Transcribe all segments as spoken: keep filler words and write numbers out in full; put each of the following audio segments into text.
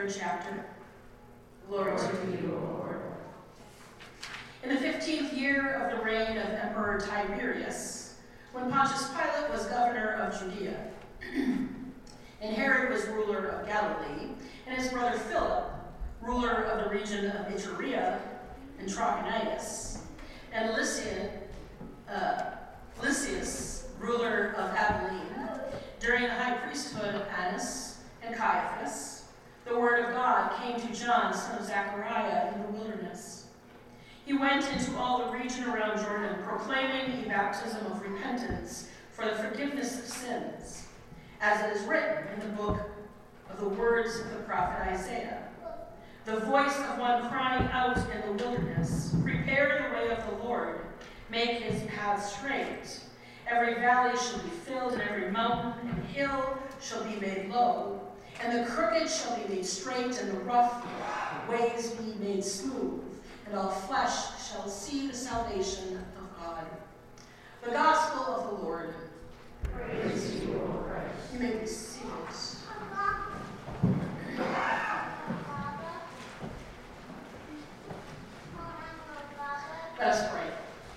third chapter. Glory to you, O Lord. In the fifteenth year of the reign of Emperor Tiberius, when Pontius Pilate was governor of Judea, and Herod was ruler of Galilee, and his brother Philip, ruler of the region of Iturea and Trachonitis, and Lysian, uh, Lysias, ruler of Abilene, during the high priesthood of Annas and Caiaphas, the word of God came to John, son of Zechariah, in the wilderness. He went into all the region around Jordan, proclaiming a baptism of repentance for the forgiveness of sins, as it is written in the book of the words of the prophet Isaiah. The voice of one crying out in the wilderness, prepare the way of the Lord, make his path straight. Every valley shall be filled, and every mountain and hill shall be made low, and the crooked shall be made straight, and the rough ways be made smooth, and all flesh shall see the salvation of God. The gospel of the Lord. Praise to you, O Christ. You may be seated. Let us pray.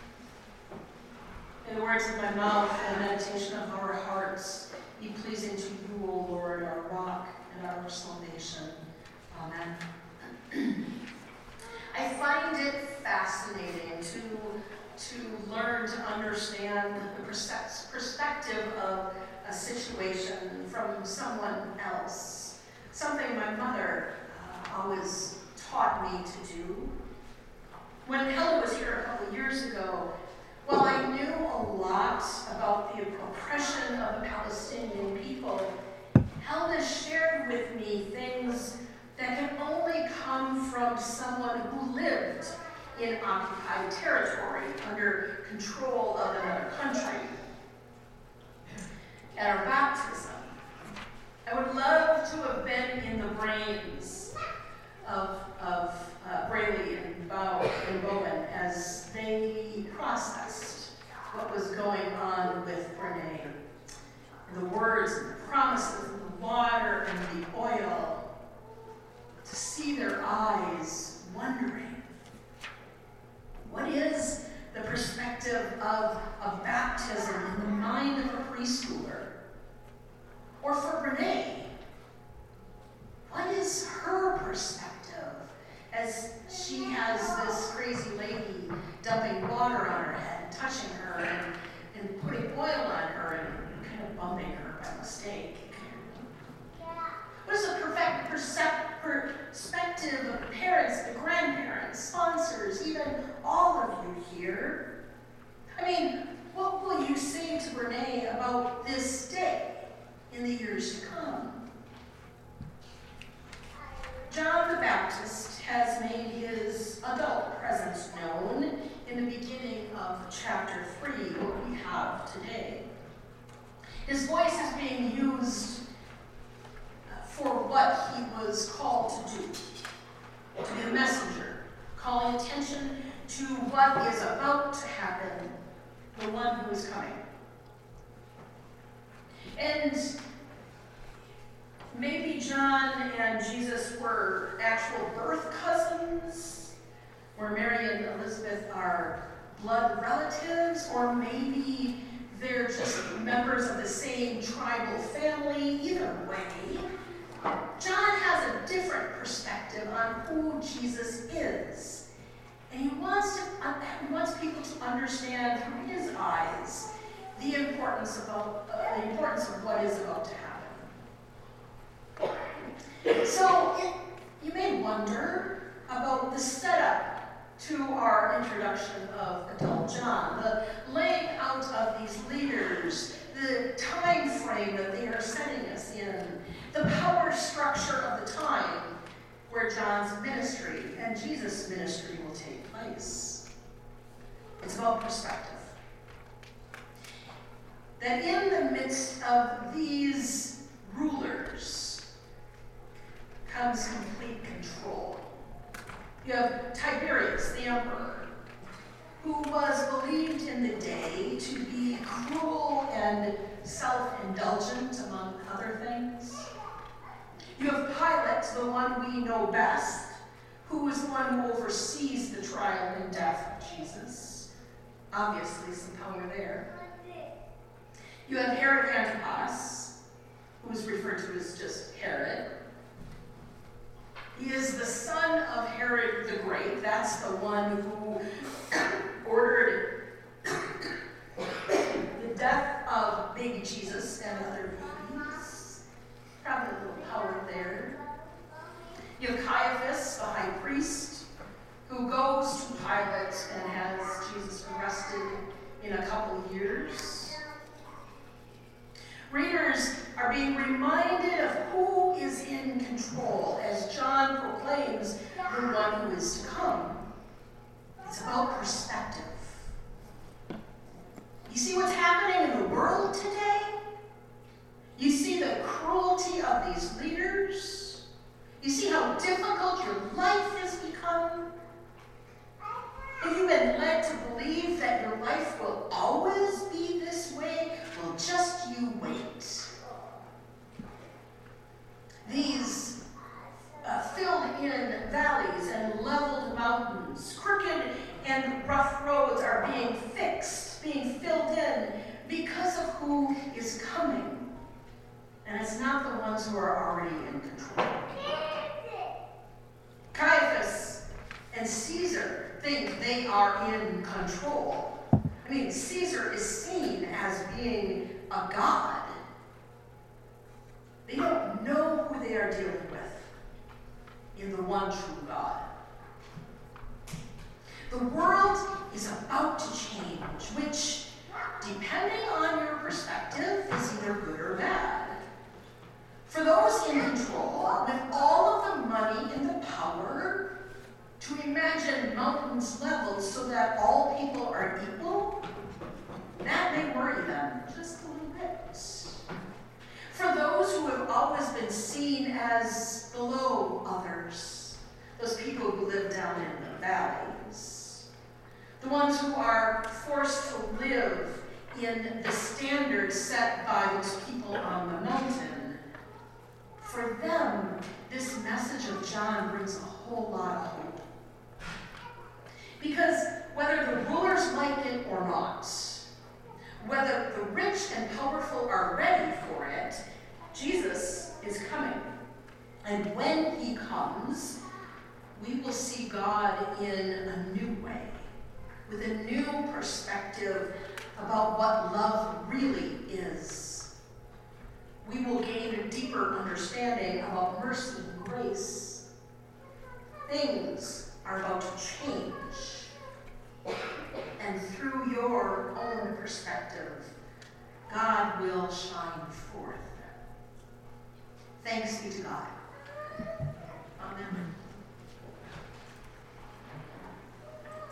May the words of my mouth and the meditation of our hearts be pleasing to you, O Lord, our rock and our salvation. Amen. I find it fascinating to, to learn to understand the perspective of a situation from someone else. Something my mother uh, always taught me to do. When Helen was here a couple of years ago, while I knew a lot about the oppression of the Palestinian people, Helena shared with me things that can only come from someone who lived in occupied territory under control of another country. At our baptism, I would love to have been in the brains of, of uh, Braley and, Bow, and Bowen as they processed what was going on with Brene. The words and the promises and the water and the oil, to see their eyes wondering, what is the perspective of, of baptism in the mind of a preschooler? Or for Brene, what is her perspective as she has this crazy lady dumping water on her head, touching her, and, and putting oil on her, and kind of bumping her by mistake? What is the perfect percep- perspective of the parents, the grandparents, sponsors, even all of you here? I mean, what will you say to Brene about this day in the years to come? John the Baptist has made his adult presence known in the beginning of chapter three, what we have today. His voice is being used for what he was called to do, to be the messenger, calling attention to what is about to happen, the one who is coming. And maybe John and Jesus were actual birth cousins, where Mary and Elizabeth are blood relatives, or maybe they're just members of the same tribal family. Either way, John has a different perspective on who Jesus is. And he wants, to, he wants people to understand through his eyes the importance, about, uh, the importance of what is about to happen. So it, you may wonder about the setup to our introduction of adult John, the laying out of these leaders, the time frame that they are setting us in, the power structure of the time where John's ministry and Jesus' ministry will take place. It's about perspective. That in the midst of these rulers comes complete control. You have Tiberius, the emperor, who was believed in the day to be cruel and self-indulgent, among other things. You have Pilate, the one we know best, who is the one who oversees the trial and death of Jesus. Obviously, some power there. You have Herod Antipas, who is referred to as just Herod. He is the son of Herod the Great. That's the one who ordered the death of baby Jesus and other babies. Probably a little power there. You have Caiaphas, the high priest, who goes to Pilate and has Jesus arrested in a couple of years. Readers are being reminded of who is in control as John proclaims the one who is to come. It's about perspective. You see what's happening in the world today? You see the cruelty of these leaders? You see how difficult your life has become? Have you been led to believe that your life will always be this way? Well, just you wait. These uh, filled-in valleys and leveled mountains, crooked and rough roads are being fixed, being filled in because of who is coming. And it's not the ones who are already in control. Caiaphas and Caesar think they are in control. I mean, Caesar is seen as being a god. They don't know who they are dealing with in the one true God. The world is about to change, which, depending on your perspective, is either good or bad. For those in control, with all of the money and the power, to imagine mountains leveled so that all people are equal, that may worry them just a little bit. For those who have always been seen as below others, those people who live down in the valleys, the ones who are forced to live in the standards set by those people on the mountain, for them, this message of John brings a whole lot of hope. Because whether the rulers like it or not, whether the rich and powerful are ready for it, Jesus is coming. And when he comes, we will see God in a new way, with a new perspective about what love really is. We will gain a deeper understanding about mercy and grace. Things are about to change. And through your own perspective, God will shine forth. Thanks be to God. Amen.